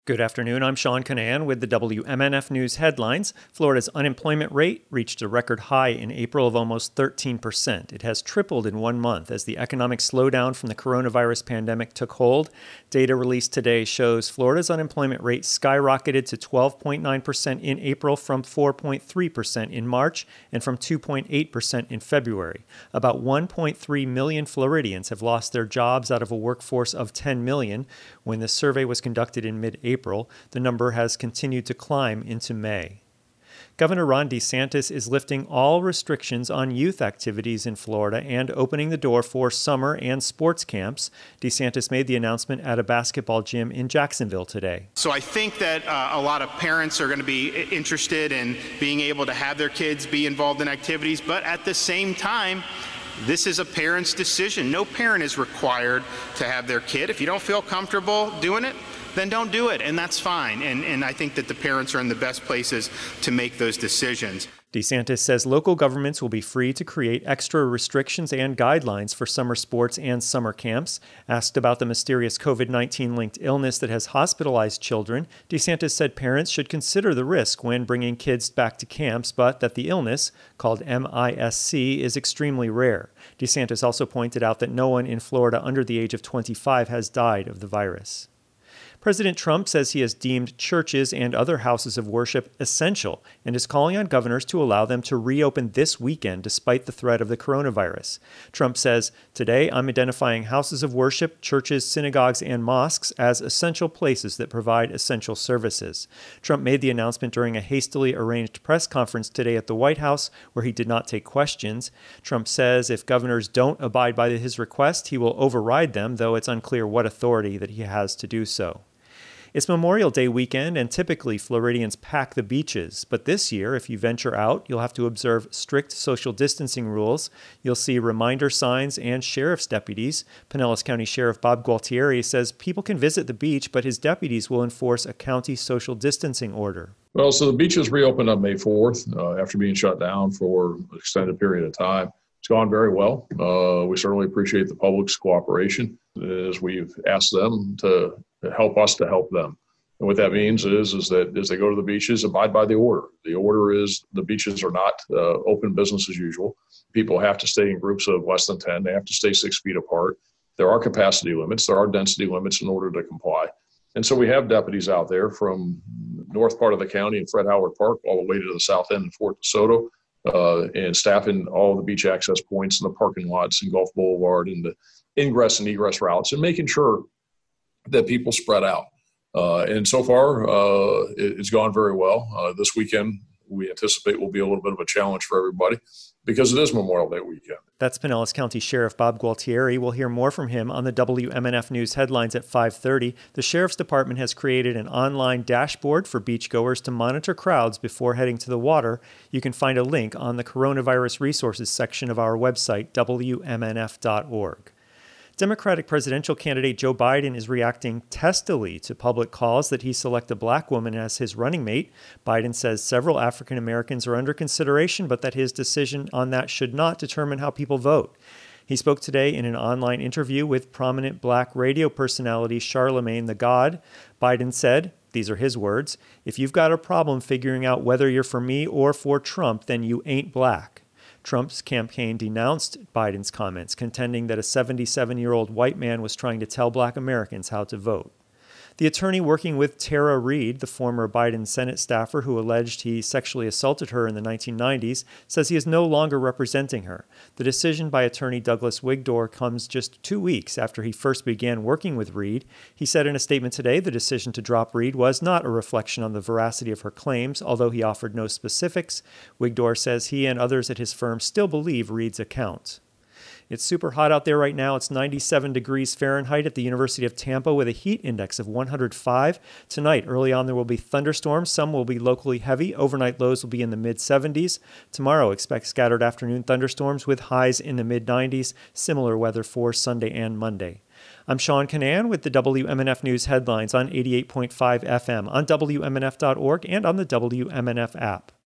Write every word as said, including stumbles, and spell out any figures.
Good afternoon. I'm Sean Canan with the W M N F News headlines. Florida's unemployment rate reached a record high in April of almost thirteen percent. It has tripled in one month as the economic slowdown from the coronavirus pandemic took hold. Data released today shows Florida's unemployment rate skyrocketed to twelve point nine percent in April from four point three percent in March and from two point eight percent in February. About one point three million Floridians have lost their jobs out of a workforce of ten million. When the survey was conducted in mid-April, April, the number has continued to climb into May. Governor Ron DeSantis is lifting all restrictions on youth activities in Florida and opening the door for summer and sports camps. DeSantis made the announcement at a basketball gym in Jacksonville today. So I think that uh, a lot of parents are going to be interested in being able to have their kids be involved in activities, but at the same time, this is a parent's decision. No parent is required to have their kid. If you don't feel comfortable doing it, then don't do it, and that's fine. And, and I think that the parents are in the best places to make those decisions. DeSantis says local governments will be free to create extra restrictions and guidelines for summer sports and summer camps. Asked about the mysterious COVID nineteen linked illness that has hospitalized children, DeSantis said parents should consider the risk when bringing kids back to camps, but that the illness, called M I S C, is extremely rare. DeSantis also pointed out that no one in Florida under the age of twenty-five has died of the virus. President Trump says he has deemed churches and other houses of worship essential and is calling on governors to allow them to reopen this weekend despite the threat of the coronavirus. Trump says, "Today I'm identifying houses of worship, churches, synagogues, and mosques as essential places that provide essential services." Trump made the announcement during a hastily arranged press conference today at the White House, where he did not take questions. Trump says if governors don't abide by his request, he will override them, though it's unclear what authority that he has to do so. It's Memorial Day weekend, and typically Floridians pack the beaches. But this year, if you venture out, you'll have to observe strict social distancing rules. You'll see reminder signs and sheriff's deputies. Pinellas County Sheriff Bob Gualtieri says people can visit the beach, but his deputies will enforce a county social distancing order. Well, so the beaches reopened on May fourth uh, after being shut down for an extended period of time. It's gone very well. Uh, we certainly appreciate the public's cooperation as we've asked them to help us to help them. And what that means is, is that as they go to the beaches, abide by the order. The order is the beaches are not uh, open business as usual. People have to stay in groups of less than ten. They have to stay six feet apart. There are capacity limits. There are density limits in order to comply. And so we have deputies out there from north part of the county in Fred Howard Park all the way to the south end in Fort DeSoto, uh, and staffing all the beach access points and the parking lots and Gulf Boulevard and the ingress and egress routes and making sure that people spread out. Uh, and so far, uh, it, it's gone very well. Uh, this weekend, we anticipate will be a little bit of a challenge for everybody because it is Memorial Day weekend. That's Pinellas County Sheriff Bob Gualtieri. We'll hear more from him on the W M N F News headlines at five thirty. The Sheriff's Department has created an online dashboard for beachgoers to monitor crowds before heading to the water. You can find a link on the Coronavirus Resources section of our website, W M N F dot org. Democratic presidential candidate Joe Biden is reacting testily to public calls that he select a black woman as his running mate. Biden says several African Americans are under consideration, but that his decision on that should not determine how people vote. He spoke today in an online interview with prominent black radio personality Charlemagne the God. Biden said, these are his words, "If you've got a problem figuring out whether you're for me or for Trump, then you ain't black." Trump's campaign denounced Biden's comments, contending that a seventy-seven-year-old white man was trying to tell black Americans how to vote. The attorney working with Tara Reade, the former Biden Senate staffer who alleged he sexually assaulted her in the nineteen nineties, says he is no longer representing her. The decision by attorney Douglas Wigdor comes just two weeks after he first began working with Reade. He said in a statement today the decision to drop Reade was not a reflection on the veracity of her claims, although he offered no specifics. Wigdor says he and others at his firm still believe Reade's account. It's super hot out there right now. It's ninety-seven degrees Fahrenheit at the University of Tampa with a heat index of one hundred five. Tonight, early on, there will be thunderstorms. Some will be locally heavy. Overnight lows will be in the mid seventies. Tomorrow, expect scattered afternoon thunderstorms with highs in the mid nineties. Similar weather for Sunday and Monday. I'm Sean Canan with the W M N F News headlines on eighty-eight point five F M, on W M N F dot org, and on the W M N F app.